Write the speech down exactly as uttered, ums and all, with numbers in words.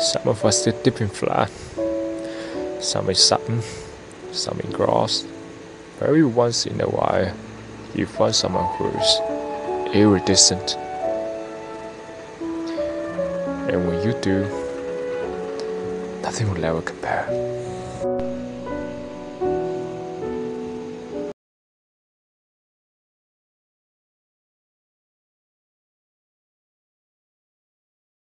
Some of us did dipping flat, some in satin, some in grass. Every once in a while, you find someone who's iridescent. And when you do, nothing will ever compare.